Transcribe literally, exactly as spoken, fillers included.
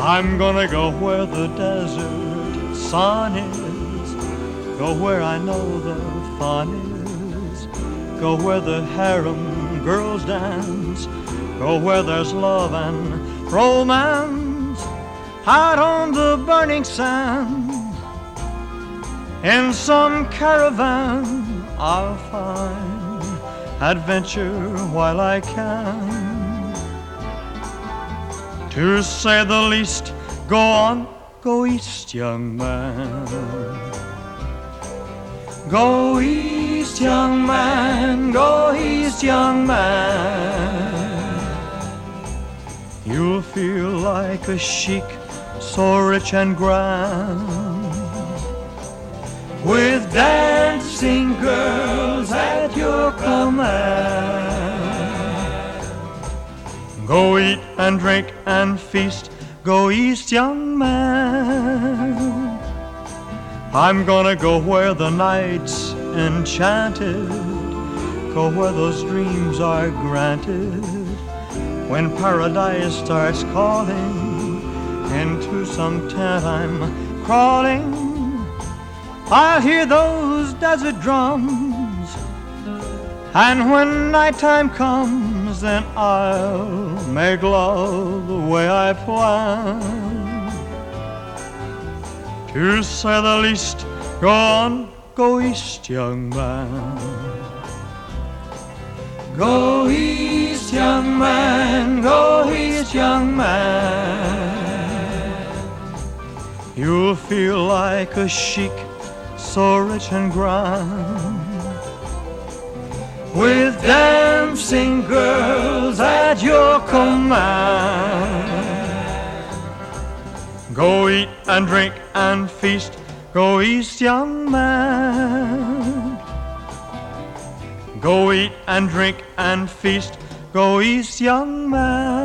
I'm gonna go where the desert sun is, go where I know the fun is, go where the harem girls dance, go where there's love and romance, out on the burning sand. In some caravan I'll find adventure while I can. To say the least, go on, go east, young man. Go east, young man, go east, young man. You'll feel like a sheik, so rich and grand, with dancing girls at your command. Go eat and drink and feast, go east, young man. I'm gonna go where the night's enchanted, go where those dreams are granted. When paradise starts calling, into some tent I'm crawling, I'll hear those desert drums, and when nighttime comes, then I'll make love the way I plan. To say the least, go on, go east, young man. Go east, young man, go east, young man. You'll feel like a sheik, so rich and grand, with dancing girls at your command. Go eat and drink and feast, go east, young man. Go eat and drink and feast, go east, young man.